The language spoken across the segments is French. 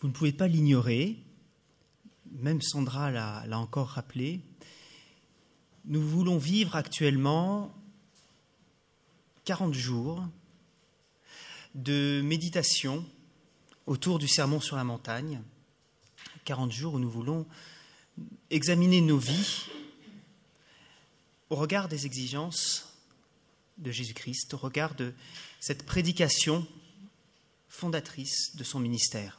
Vous ne pouvez pas l'ignorer, même Sandra l'a encore rappelé. Nous voulons vivre actuellement 40 jours de méditation autour du Sermon sur la montagne, 40 jours où nous voulons examiner nos vies au regard des exigences de Jésus-Christ, au regard de cette prédication fondatrice de son ministère,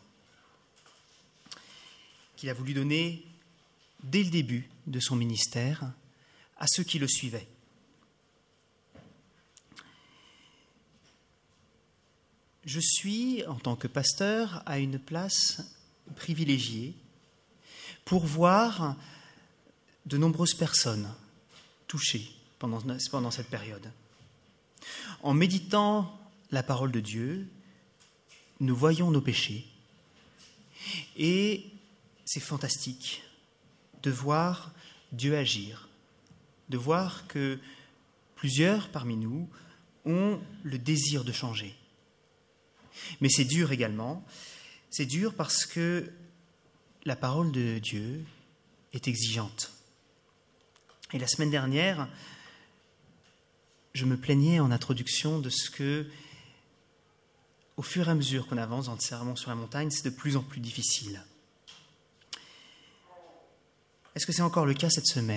qu'il a voulu donner dès le début de son ministère à ceux qui le suivaient. Je suis, en tant que pasteur, à une place privilégiée pour voir de nombreuses personnes touchées pendant cette période. En méditant la parole de Dieu, nous voyons nos péchés et c'est fantastique de voir Dieu agir, de voir que plusieurs parmi nous ont le désir de changer. Mais c'est dur également, c'est dur parce que la parole de Dieu est exigeante. Et la semaine dernière, je me plaignais en introduction de ce que, au fur et à mesure qu'on avance dans le Sermon sur la montagne, c'est de plus en plus difficile. Est-ce que c'est encore le cas cette semaine ?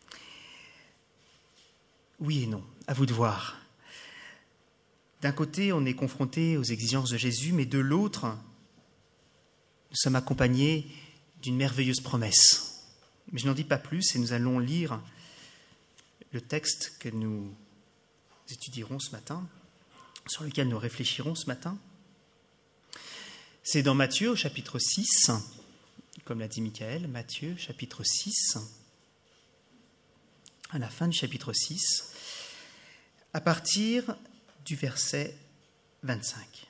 Oui et non, à vous de voir. D'un côté, on est confronté aux exigences de Jésus, mais de l'autre, nous sommes accompagnés d'une merveilleuse promesse. Mais je n'en dis pas plus et nous allons lire le texte que nous étudierons ce matin, sur lequel nous réfléchirons ce matin. C'est dans Matthieu au chapitre 6, comme l'a dit Michael, Matthieu chapitre 6, à la fin du chapitre 6, à partir du verset 25.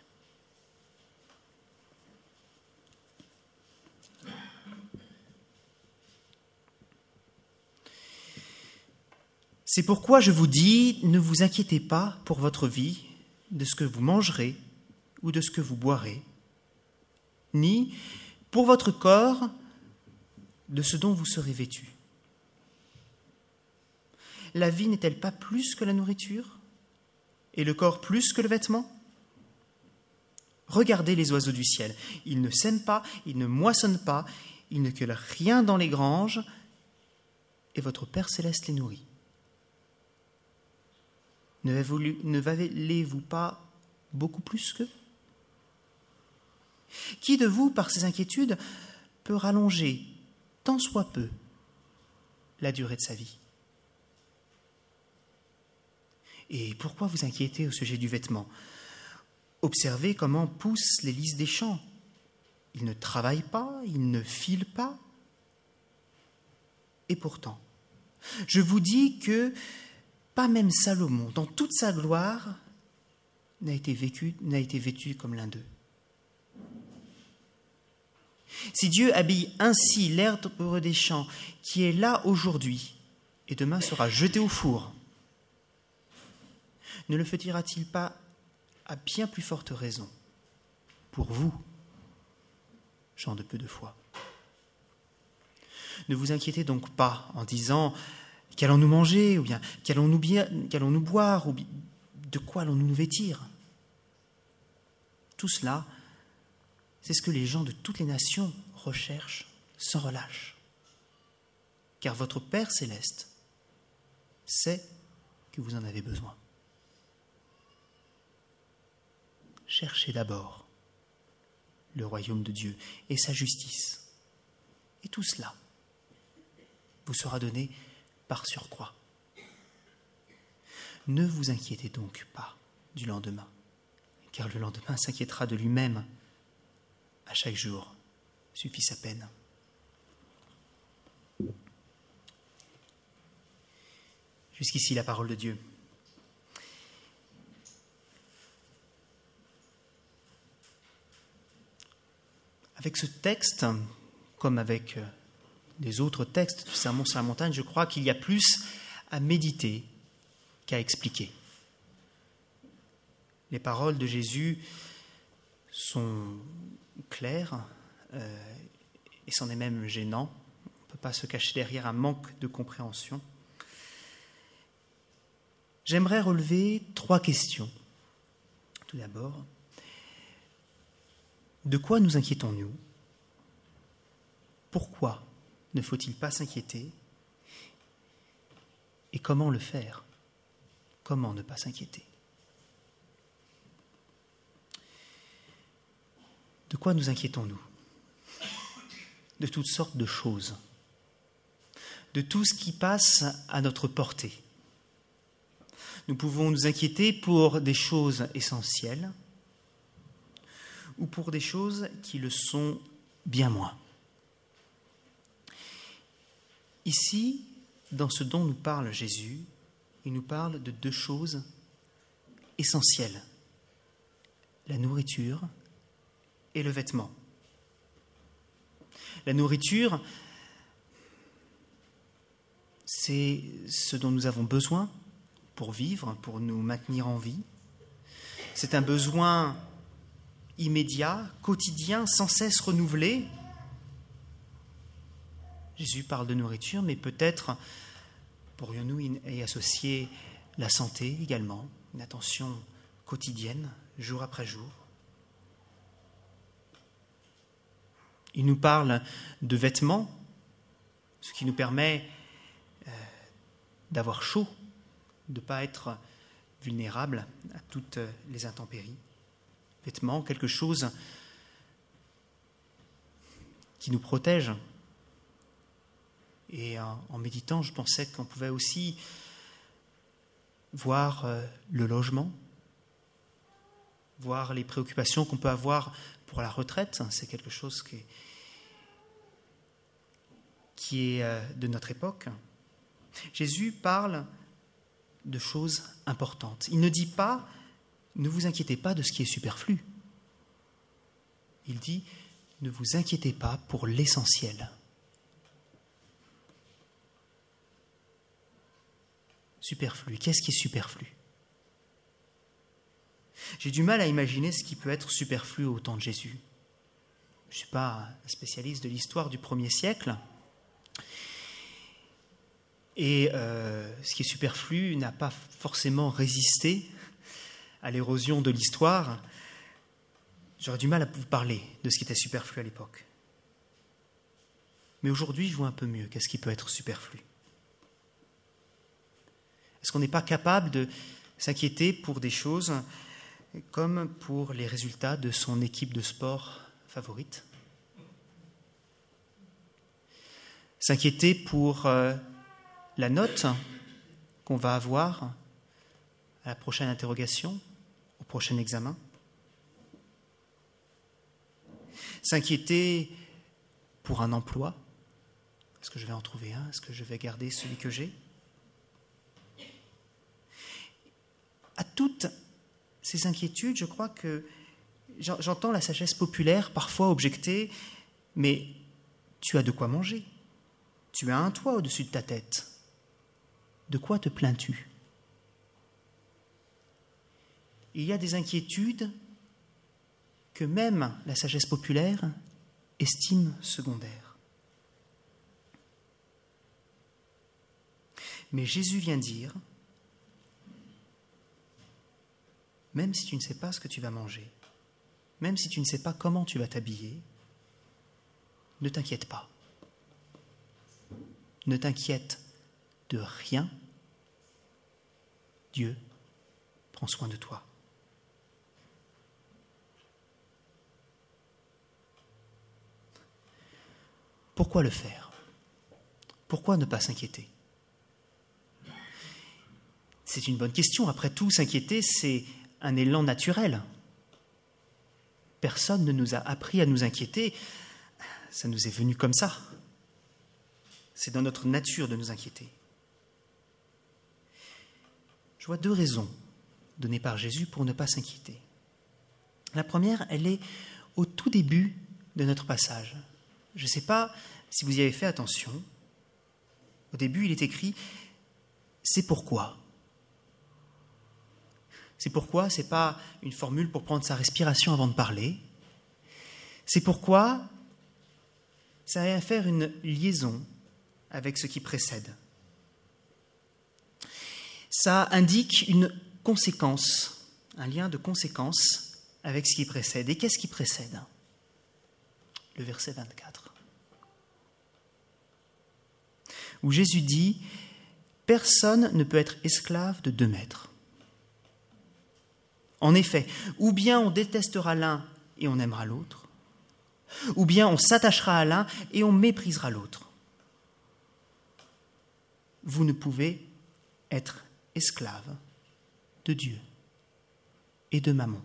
C'est pourquoi je vous dis, ne vous inquiétez pas pour votre vie, de ce que vous mangerez ou de ce que vous boirez, ni pour votre corps, de ce dont vous serez vêtus. La vie n'est-elle pas plus que la nourriture ? Et le corps plus que le vêtement ? Regardez les oiseaux du ciel. Ils ne sèment pas, ils ne moissonnent pas, ils ne cueillent rien dans les granges, et votre Père céleste les nourrit. Ne valez-vous pas beaucoup plus qu'eux ? Qui de vous, par ses inquiétudes, peut rallonger, tant soit peu, la durée de sa vie ? Et pourquoi vous inquiétez au sujet du vêtement ? Observez comment poussent les lys des champs. Ils ne travaillent pas, ils ne filent pas. Et pourtant, je vous dis que pas même Salomon, dans toute sa gloire, n'a été vêtu comme l'un d'eux. Si Dieu habille ainsi l'herbe des champs, qui est là aujourd'hui, et demain sera jeté au four, ne le fait-il pas à bien plus forte raison pour vous, gens de peu de foi ? Ne vous inquiétez donc pas en disant « Qu'allons-nous manger ?» ou bien « Qu'allons-nous boire ?» ou « De quoi allons-nous nous vêtir ?» Tout cela, c'est ce que les gens de toutes les nations recherchent sans relâche. Car votre Père céleste sait que vous en avez besoin. Cherchez d'abord le royaume de Dieu et sa justice. Et tout cela vous sera donné par surcroît. Ne vous inquiétez donc pas du lendemain, car le lendemain s'inquiétera de lui-même. À chaque jour suffit sa peine. Jusqu'ici la parole de Dieu. Avec ce texte, comme avec les autres textes du Sermon sur la montagne, je crois qu'il y a plus à méditer qu'à expliquer. Les paroles de Jésus sont claires, et c'en est même gênant. On ne peut pas se cacher derrière un manque de compréhension. J'aimerais relever 3 questions. Tout d'abord, de quoi nous inquiétons-nous ? Pourquoi ne faut-il pas s'inquiéter ? Et comment le faire ? Comment ne pas s'inquiéter ? De quoi nous inquiétons-nous ? De toutes sortes de choses, de tout ce qui passe à notre portée. Nous pouvons nous inquiéter pour des choses essentielles ou pour des choses qui le sont bien moins. Ici, dans ce dont nous parle Jésus, il nous parle de 2 choses essentielles, la nourriture et le vêtement. La nourriture, c'est ce dont nous avons besoin pour vivre, pour nous maintenir en vie. C'est un besoin immédiat, quotidien, sans cesse renouvelé. Jésus parle de nourriture, mais peut-être pourrions-nous y associer la santé également, une attention quotidienne, jour après jour. Il nous parle de vêtements, ce qui nous permet d'avoir chaud, de ne pas être vulnérable à toutes les intempéries. Vêtements, quelque chose qui nous protège. Et en méditant, je pensais qu'on pouvait aussi voir le logement, voir les préoccupations qu'on peut avoir pour la retraite. C'est quelque chose qui est de notre époque. Jésus parle de choses importantes. Il ne dit pas « ne vous inquiétez pas de ce qui est superflu ». Il dit « ne vous inquiétez pas pour l'essentiel ». Superflu. Qu'est-ce qui est superflu ? J'ai du mal à imaginer ce qui peut être superflu au temps de Jésus. Je ne suis pas un spécialiste de l'histoire du 1er siècle. Et ce qui est superflu n'a pas forcément résisté à l'érosion de l'histoire. J'aurais du mal à vous parler de ce qui était superflu à l'époque. Mais aujourd'hui, je vois un peu mieux qu'est-ce qui peut être superflu. Est-ce qu'on n'est pas capable de s'inquiéter pour des choses comme pour les résultats de son équipe de sport favorite ? S'inquiéter pour la note qu'on va avoir à la prochaine interrogation, au prochain examen. S'inquiéter pour un emploi. Est-ce que je vais en trouver un ? Est-ce que je vais garder celui que j'ai ? À toutes ces inquiétudes, je crois que j'entends la sagesse populaire parfois objecter « mais tu as de quoi manger, tu as un toit au-dessus de ta tête, de quoi te plains-tu » Il y a des inquiétudes que même la sagesse populaire estime secondaires. Mais Jésus vient dire « même si tu ne sais pas ce que tu vas manger, même si tu ne sais pas comment tu vas t'habiller, ne t'inquiète pas. Ne t'inquiète de rien. Dieu prend soin de toi. » Pourquoi le faire ? Pourquoi ne pas s'inquiéter ? C'est une bonne question. Après tout, s'inquiéter, c'est un élan naturel. Personne ne nous a appris à nous inquiéter. Ça nous est venu comme ça. C'est dans notre nature de nous inquiéter. Je vois 2 raisons données par Jésus pour ne pas s'inquiéter. La première, elle est au tout début de notre passage. Je ne sais pas si vous y avez fait attention. Au début, il est écrit « c'est pourquoi ». C'est pourquoi, ce n'est pas une formule pour prendre sa respiration avant de parler. C'est pourquoi ça vient faire une liaison avec ce qui précède. Ça indique une conséquence, un lien de conséquence avec ce qui précède. Et qu'est-ce qui précède ? Le verset 24, où Jésus dit « Personne ne peut être esclave de 2 maîtres. » En effet, ou bien on détestera l'un et on aimera l'autre, ou bien on s'attachera à l'un et on méprisera l'autre. Vous ne pouvez être esclave de Dieu et de Mammon.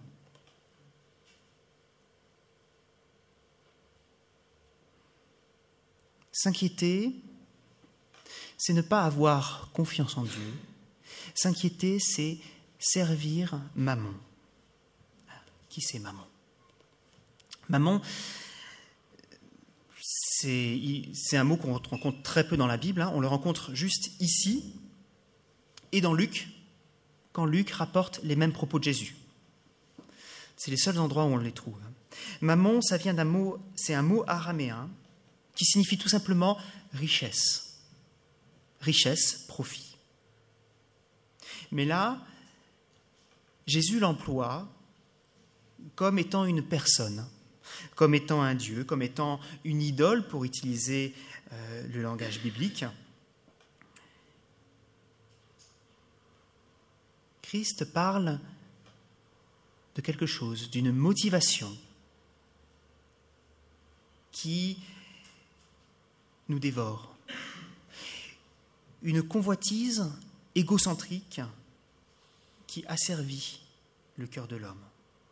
S'inquiéter, c'est ne pas avoir confiance en Dieu. S'inquiéter, c'est servir Mammon. Qui c'est Mammon ? Mammon, c'est un mot qu'on rencontre très peu dans la Bible. On le rencontre juste ici et dans Luc, quand Luc rapporte les mêmes propos de Jésus. C'est les seuls endroits où on les trouve. Mammon, ça vient d'un mot, c'est un mot araméen qui signifie tout simplement richesse. Richesse, profit. Mais là, Jésus l'emploie comme étant une personne, comme étant un Dieu, comme étant une idole, pour utiliser le langage biblique. Christ parle de quelque chose, d'une motivation qui nous dévore. Une convoitise égocentrique qui asservit le cœur de l'homme.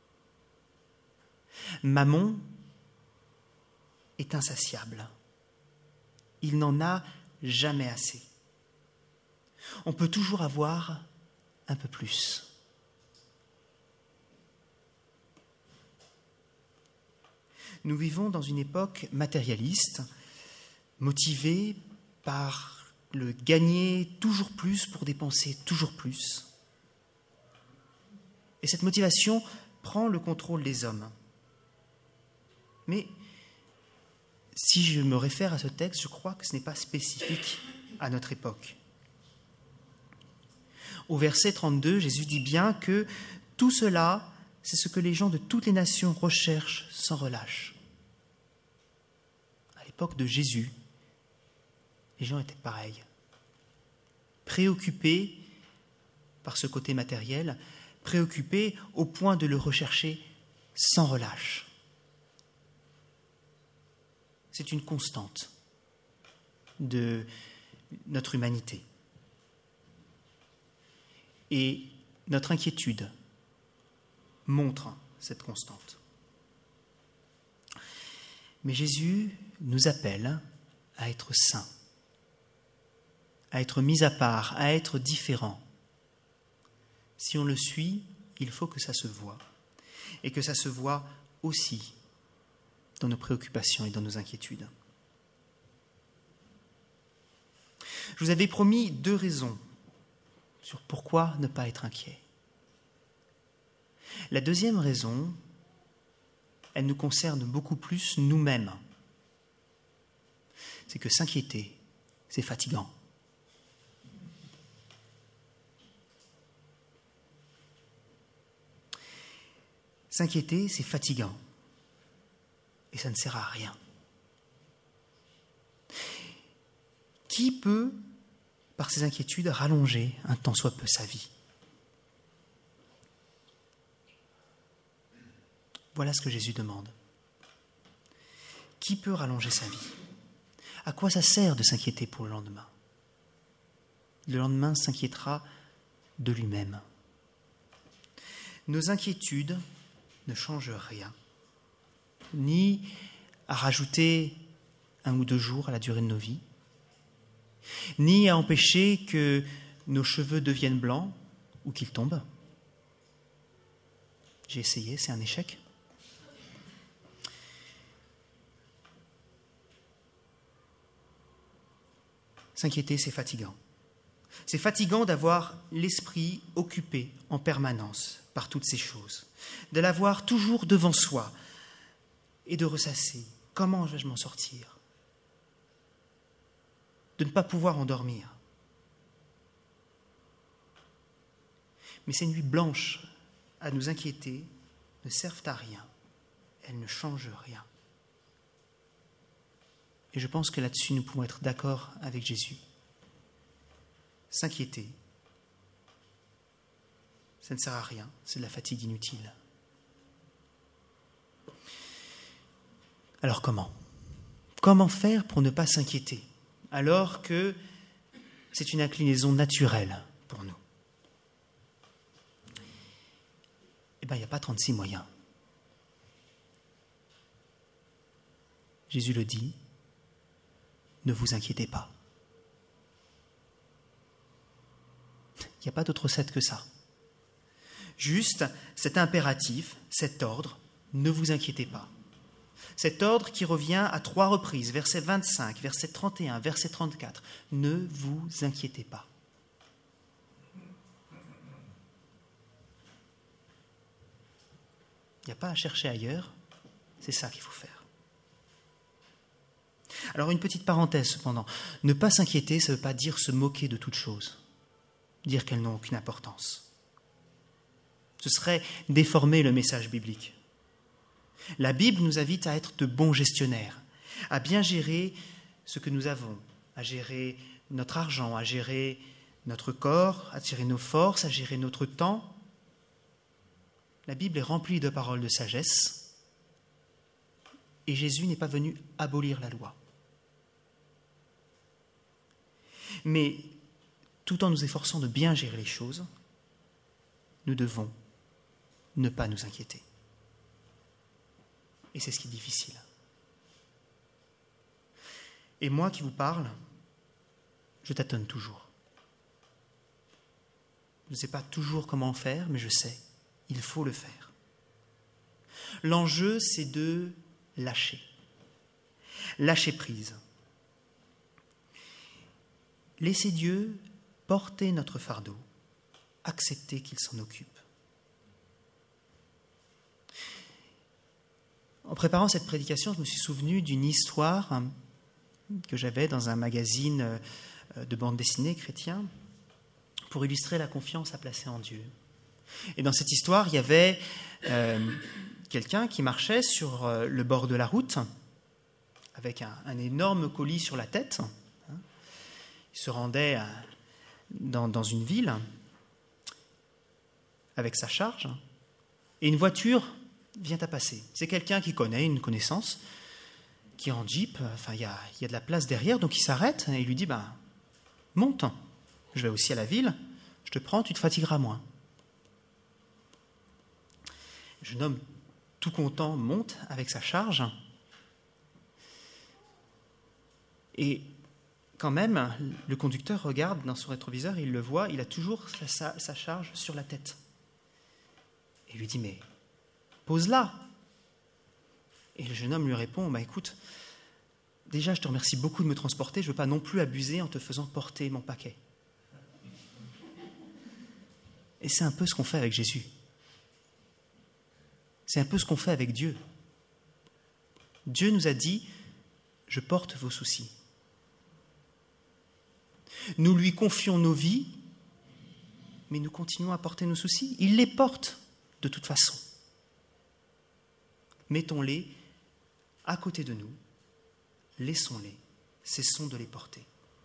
Mammon est insatiable. Il n'en a jamais assez. On peut toujours avoir un peu plus. Nous vivons dans une époque matérialiste, motivée par le gagner toujours plus pour dépenser toujours plus. Et cette motivation prend le contrôle des hommes. Mais si je me réfère à ce texte, je crois que ce n'est pas spécifique à notre époque. Au verset 32, Jésus dit bien que tout cela, c'est ce que les gens de toutes les nations recherchent sans relâche. À l'époque de Jésus, les gens étaient pareils, préoccupés par ce côté matériel, préoccupés au point de le rechercher sans relâche. C'est une constante de notre humanité. Et notre inquiétude montre cette constante. Mais Jésus nous appelle à être saints, à être mis à part, à être différents. Si on le suit, il faut que ça se voie. Et que ça se voie aussi dans nos préoccupations et dans nos inquiétudes. Je vous avais promis 2 raisons sur pourquoi ne pas être inquiet. La deuxième raison, elle nous concerne beaucoup plus nous-mêmes. C'est que s'inquiéter, c'est fatigant. S'inquiéter, c'est fatigant. Et ça ne sert à rien. Qui peut, par ses inquiétudes, rallonger un tant soit peu sa vie ? Voilà ce que Jésus demande. Qui peut rallonger sa vie ? À quoi ça sert de s'inquiéter pour le lendemain ? Le lendemain s'inquiétera de lui-même. Nos inquiétudes ne changent rien, ni à rajouter 1 ou 2 jours à la durée de nos vies, ni à empêcher que nos cheveux deviennent blancs ou qu'ils tombent. J'ai essayé, c'est un échec. S'inquiéter, c'est fatigant. C'est fatigant d'avoir l'esprit occupé en permanence par toutes ces choses, de l'avoir toujours devant soi et de ressasser. Comment vais-je m'en sortir ? de ne pas pouvoir endormir. Mais ces nuits blanches à nous inquiéter ne servent à rien. Elles ne changent rien. Et je pense que là-dessus, nous pouvons être d'accord avec Jésus. S'inquiéter, ça ne sert à rien, c'est de la fatigue inutile. Alors comment ? Comment faire pour ne pas s'inquiéter, alors que c'est une inclinaison naturelle pour nous ? Eh bien, il n'y a pas 36 moyens. Jésus le dit, ne vous inquiétez pas. Il n'y a pas d'autre recette que ça. Juste cet impératif, cet ordre, ne vous inquiétez pas. Cet ordre qui revient à 3 reprises, verset 25, verset 31, verset 34. Ne vous inquiétez pas. Il n'y a pas à chercher ailleurs, c'est ça qu'il faut faire. Alors une petite parenthèse cependant, ne pas s'inquiéter, ça ne veut pas dire se moquer de toute chose, dire qu'elles n'ont aucune importance. Ce serait déformer le message biblique. La Bible nous invite à être de bons gestionnaires, à bien gérer ce que nous avons, à gérer notre argent, à gérer notre corps, à gérer nos forces, à gérer notre temps. La Bible est remplie de paroles de sagesse et Jésus n'est pas venu abolir la loi. Mais tout en nous efforçant de bien gérer les choses, nous devons ne pas nous inquiéter. Et c'est ce qui est difficile. Et moi qui vous parle, je tâtonne toujours. Je ne sais pas toujours comment faire, mais je sais, il faut le faire. L'enjeu, c'est de lâcher. Lâcher prise. Laisser Dieu porter notre fardeau, accepter qu'il s'en occupe. En préparant cette prédication, je me suis souvenu d'une histoire que j'avais dans un magazine de bande dessinée chrétien pour illustrer la confiance à placer en Dieu. Et dans cette histoire, il y avait quelqu'un qui marchait sur le bord de la route avec un énorme colis sur la tête. Il se rendait dans une ville avec sa charge et une voiture vient à passer. C'est quelqu'un qui connaît, une connaissance, qui est en jeep, enfin il y a de la place derrière, donc il s'arrête et il lui dit monte, je vais aussi à la ville, je te prends, tu te fatigueras moins. Le jeune homme, tout content, monte avec sa charge et quand même, le conducteur regarde dans son rétroviseur et il le voit, il a toujours sa charge sur la tête. Et il lui dit, mais pose-la. Et le jeune homme lui répond, écoute, déjà je te remercie beaucoup de me transporter, je ne veux pas non plus abuser en te faisant porter mon paquet. Et c'est un peu ce qu'on fait avec Jésus. C'est un peu ce qu'on fait avec Dieu. Dieu nous a dit, je porte vos soucis. Nous lui confions nos vies, mais nous continuons à porter nos soucis. Il les porte de toute façon. Mettons-les à côté de nous, laissons-les, cessons de les porter.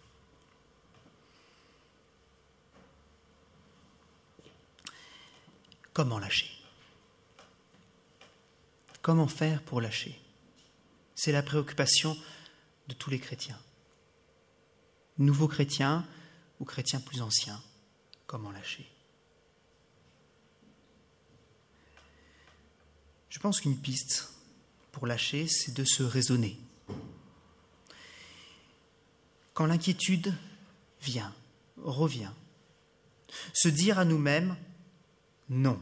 Comment lâcher ? Comment faire pour lâcher ? C'est la préoccupation de tous les chrétiens. Nouveaux chrétiens ou chrétiens plus anciens, comment lâcher ? Je pense qu'une piste pour lâcher, c'est de se raisonner. Quand l'inquiétude vient, revient, se dire à nous-mêmes, non,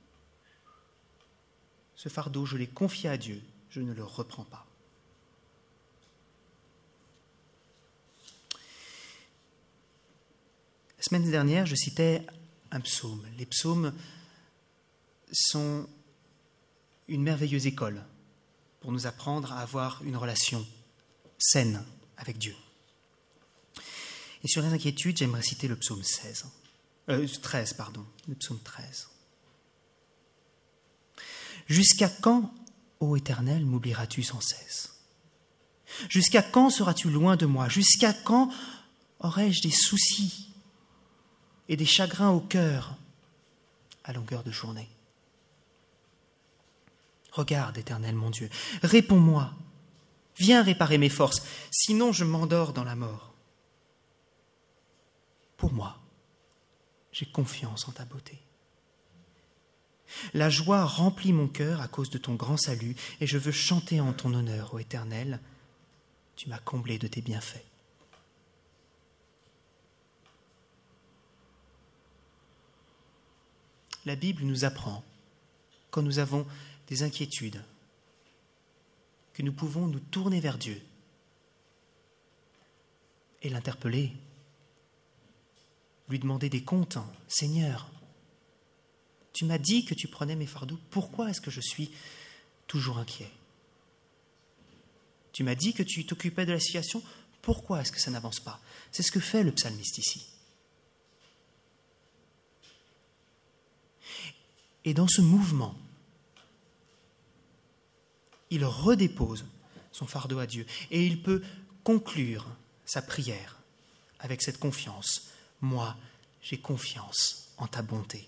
ce fardeau, je l'ai confié à Dieu, je ne le reprends pas. La semaine dernière, je citais un psaume. Les psaumes sont une merveilleuse école pour nous apprendre à avoir une relation saine avec Dieu. Et sur les inquiétudes, j'aimerais citer le psaume 13, le psaume 13. Jusqu'à quand, ô Éternel, m'oublieras-tu sans cesse? Jusqu'à quand seras-tu loin de moi? Jusqu'à quand aurai-je des soucis et des chagrins au cœur à longueur de journée? Regarde, Éternel mon Dieu, réponds-moi, viens réparer mes forces, sinon je m'endors dans la mort. Pour moi, j'ai confiance en ta beauté. La joie remplit mon cœur à cause de ton grand salut, et je veux chanter en ton honneur, ô Éternel. Tu m'as comblé de tes bienfaits. La Bible nous apprend, quand nous avons des inquiétudes, que nous pouvons nous tourner vers Dieu et l'interpeller, lui demander des comptes. Seigneur, tu m'as dit que tu prenais mes fardeaux, pourquoi est-ce que je suis toujours inquiet? Tu m'as dit que tu t'occupais de la situation, pourquoi est-ce que ça n'avance pas? C'est ce que fait le psalmiste ici. Et dans ce mouvement, il redépose son fardeau à Dieu et il peut conclure sa prière avec cette confiance. Moi, j'ai confiance en ta bonté.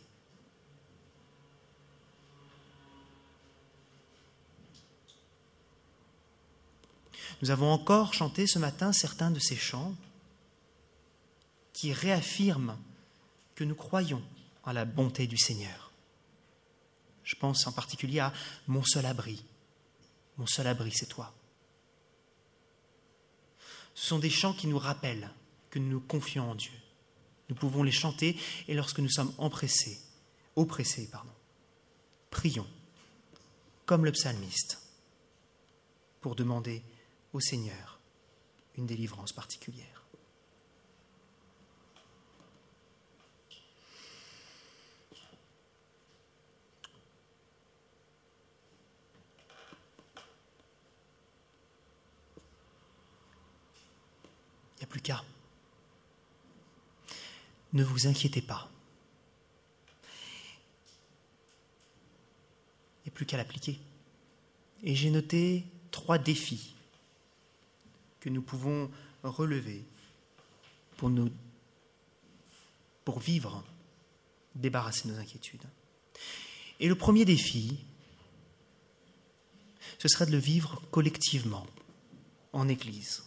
Nous avons encore chanté ce matin certains de ces chants qui réaffirment que nous croyons en la bonté du Seigneur. Je pense en particulier à « Mon seul abri ». Mon seul abri, c'est toi. Ce sont des chants qui nous rappellent que nous nous confions en Dieu. Nous pouvons les chanter et lorsque nous sommes oppressés, prions, comme le psalmiste, pour demander au Seigneur une délivrance particulière. Il n'y a plus qu'à. Ne vous inquiétez pas. Il n'y a plus qu'à l'appliquer. Et j'ai noté 3 défis que nous pouvons relever pour vivre, débarrasser nos inquiétudes. Et le premier défi, ce serait de le vivre collectivement, en Église.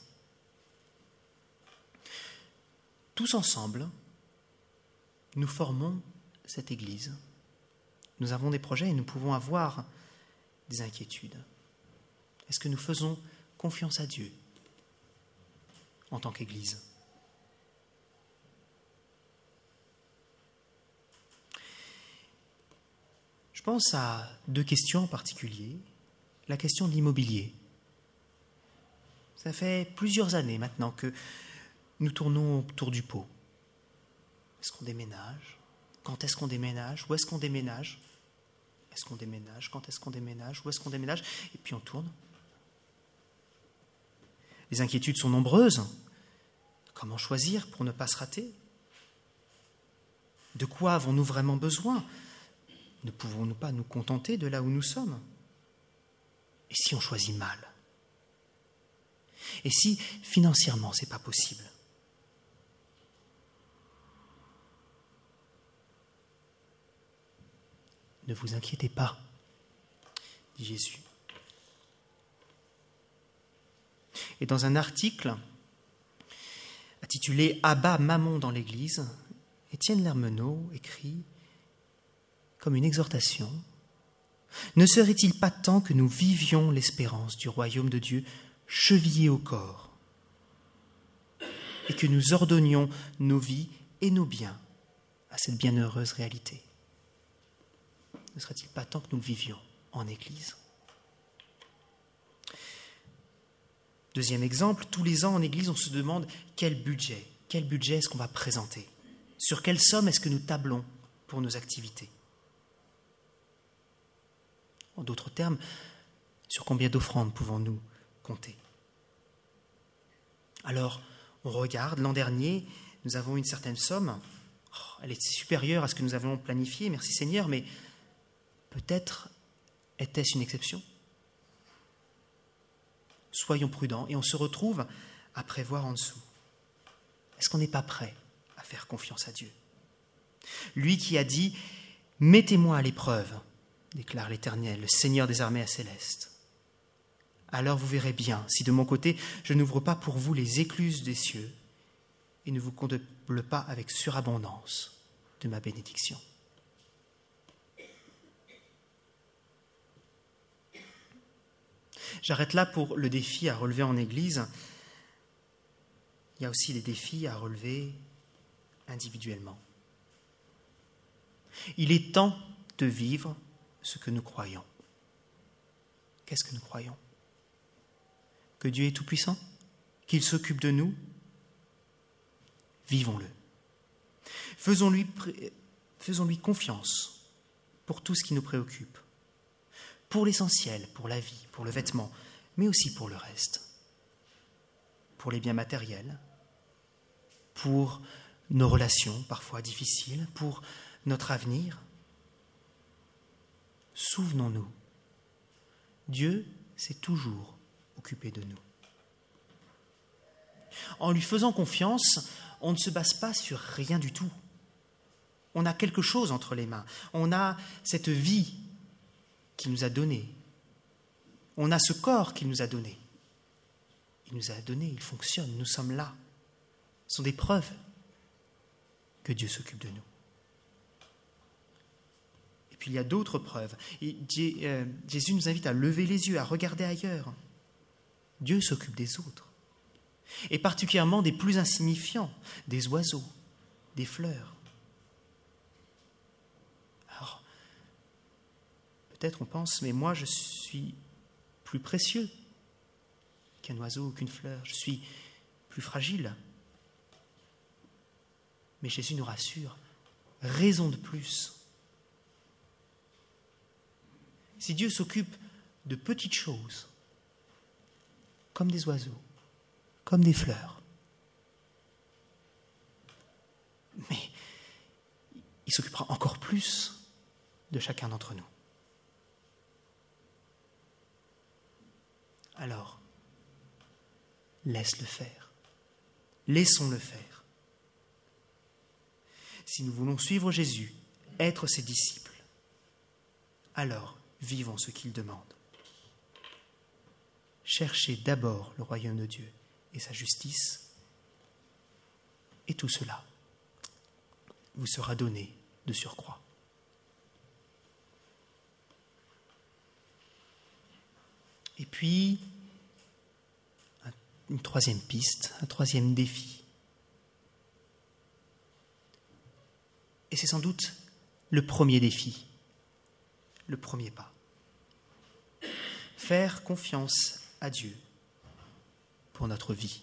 Tous ensemble, nous formons cette Église. Nous avons des projets et nous pouvons avoir des inquiétudes. Est-ce que nous faisons confiance à Dieu en tant qu'Église? Je pense à 2 questions en particulier. La question de l'immobilier. Ça fait plusieurs années maintenant que nous tournons autour du pot. Est-ce qu'on déménage? Quand est-ce qu'on déménage? Où est-ce qu'on déménage? Est-ce qu'on déménage? Quand est-ce qu'on déménage? Où est-ce qu'on déménage? Et puis on tourne. Les inquiétudes sont nombreuses. Comment choisir pour ne pas se rater? De quoi avons-nous vraiment besoin? Ne pouvons-nous pas nous contenter de là où nous sommes? Et si on choisit mal? Et si financièrement ce n'est pas possible? Ne vous inquiétez pas, dit Jésus. Et dans un article intitulé « Abat Mammon dans l'Église », Étienne Lermenot écrit comme une exhortation: « Ne serait-il pas temps que nous vivions l'espérance du royaume de Dieu chevillée au corps et que nous ordonnions nos vies et nos biens à cette bienheureuse réalité? Ne serait-il pas temps que nous le vivions en Église? » Deuxième exemple, tous les ans en Église, on se demande quel budget est-ce qu'on va présenter? Sur quelle somme est-ce que nous tablons pour nos activités? En d'autres termes, sur combien d'offrandes pouvons-nous compter? Alors, On regarde, l'an dernier, nous avons une certaine somme. Elle est supérieure à ce que nous avons planifié, merci Seigneur, mais peut-être était-ce une exception. Soyons prudents et on se retrouve à prévoir en dessous. Est-ce qu'on n'est pas prêt à faire confiance à Dieu ? Lui qui a dit « Mettez-moi à l'épreuve », déclare l'Éternel, le Seigneur des armées célestes. Alors vous verrez bien si de mon côté je n'ouvre pas pour vous les écluses des cieux et ne vous comble pas avec surabondance de ma bénédiction. J'arrête là pour le défi à relever en Église. Il y a aussi des défis à relever individuellement. Il est temps de vivre ce que nous croyons. Qu'est-ce que nous croyons ? Que Dieu est tout-puissant ? Qu'il s'occupe de nous ? Vivons-le. Faisons-lui confiance pour tout ce qui nous préoccupe, pour l'essentiel, pour la vie, pour le vêtement, mais aussi pour le reste, pour les biens matériels, pour nos relations parfois difficiles, pour notre avenir. Souvenons-nous, Dieu s'est toujours occupé de nous. En lui faisant confiance, on ne se base pas sur rien du tout. On a quelque chose entre les mains. On a cette vie qu'il nous a donnée. On a ce corps qu'il nous a donné. Il nous a donné, il fonctionne, nous sommes là. Ce sont des preuves que Dieu s'occupe de nous. Et puis il y a d'autres preuves. Et Jésus nous invite à lever les yeux, à regarder ailleurs. Dieu s'occupe des autres. Et particulièrement des plus insignifiants, des oiseaux, des fleurs. Alors, peut-être on pense, mais moi je suis plus précieux qu'un oiseau ou qu'une fleur. Je suis plus fragile. Mais Jésus nous rassure. Raison de plus. Si Dieu s'occupe de petites choses, comme des oiseaux, comme des fleurs, mais il s'occupera encore plus de chacun d'entre nous. Alors, laisse-le faire. Laissons-le faire. Si nous voulons suivre Jésus, être ses disciples, alors vivons ce qu'il demande. Cherchez d'abord le royaume de Dieu et sa justice, et tout cela vous sera donné de surcroît. Et puis, une troisième piste, un troisième défi. Et c'est sans doute le premier défi, le premier pas. Faire confiance à Dieu pour notre vie.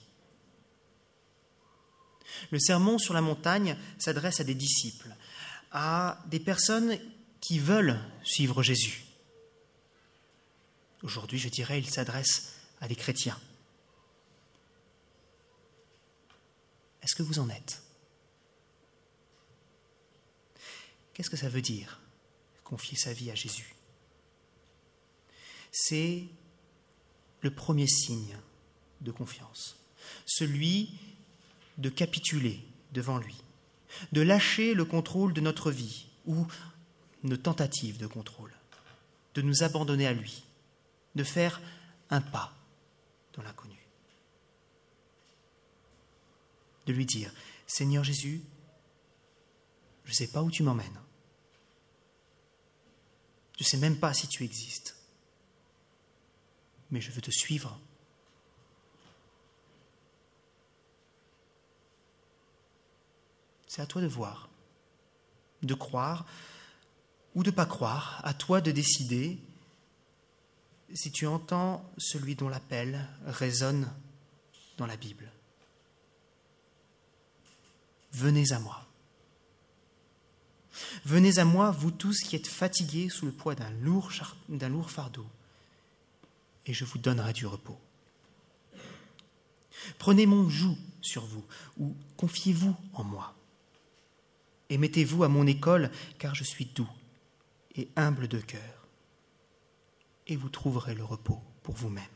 Le sermon sur la montagne s'adresse à des disciples, à des personnes qui veulent suivre Jésus. Aujourd'hui, je dirais, il s'adresse à des chrétiens. Est-ce que vous en êtes ? Qu'est-ce que ça veut dire, confier sa vie à Jésus ? C'est le premier signe de confiance, celui de capituler devant lui, de lâcher le contrôle de notre vie ou nos tentatives de contrôle, de nous abandonner à lui, de faire un pas dans l'inconnu. De lui dire, Seigneur Jésus, je ne sais pas où tu m'emmènes. Je ne sais même pas si tu existes. Mais je veux te suivre. C'est à toi de voir, de croire ou de ne pas croire, à toi de décider si tu entends celui dont l'appel résonne dans la Bible. Venez à moi. Venez à moi, vous tous qui êtes fatigués sous le poids d'un lourd fardeau, et je vous donnerai du repos. Prenez mon joug sur vous ou confiez-vous en moi. Et mettez-vous à mon école, car je suis doux et humble de cœur, et vous trouverez le repos pour vous-même.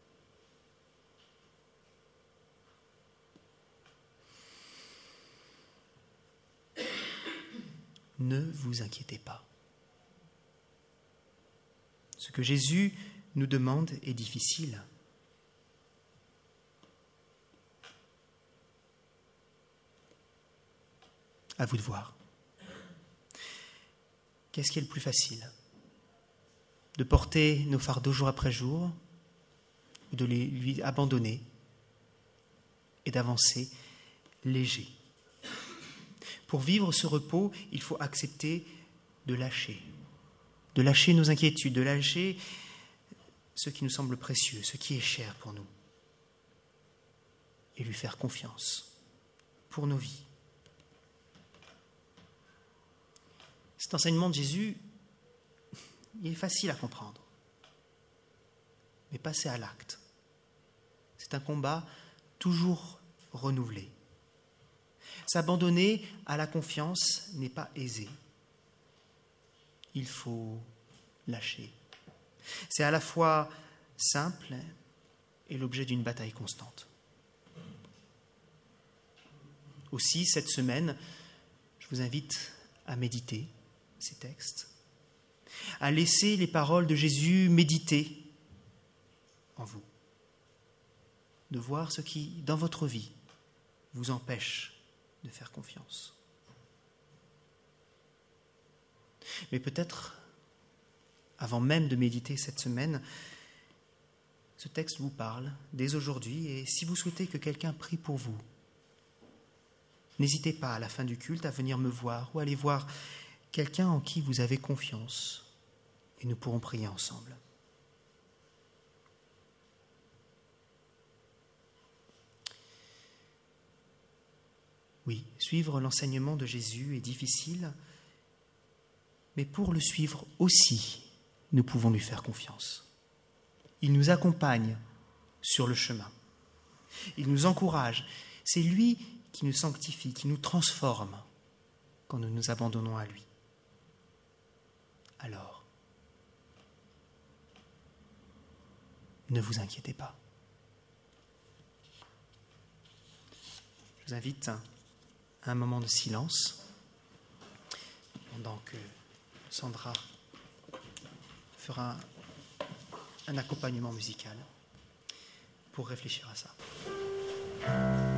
Ne vous inquiétez pas. Ce que Jésus nous demande est difficile. À vous de voir. Qu'est-ce qui est le plus facile ? De porter nos fardeaux jour après jour, ou de les lui abandonner et d'avancer léger. Pour vivre ce repos, il faut accepter de lâcher nos inquiétudes, de lâcher ce qui nous semble précieux, ce qui est cher pour nous, et lui faire confiance pour nos vies. Cet enseignement de Jésus, il est facile à comprendre, mais passer à l'acte, c'est un combat toujours renouvelé. S'abandonner à la confiance n'est pas aisé. Il faut lâcher. C'est à la fois simple et l'objet d'une bataille constante. Aussi, cette semaine, je vous invite à méditer ces textes, à laisser les paroles de Jésus méditer en vous, de voir ce qui, dans votre vie, vous empêche de faire confiance. Mais peut-être, avant même de méditer cette semaine, ce texte vous parle dès aujourd'hui, et si vous souhaitez que quelqu'un prie pour vous, n'hésitez pas à la fin du culte à venir me voir ou aller voir quelqu'un en qui vous avez confiance, et nous pourrons prier ensemble. Oui, suivre l'enseignement de Jésus est difficile, mais pour le suivre aussi, nous pouvons lui faire confiance. Il nous accompagne sur le chemin. Il nous encourage. C'est lui qui nous sanctifie, qui nous transforme quand nous nous abandonnons à lui. Alors, ne vous inquiétez pas. Je vous invite à un moment de silence pendant que Sandra fera un accompagnement musical pour réfléchir à ça.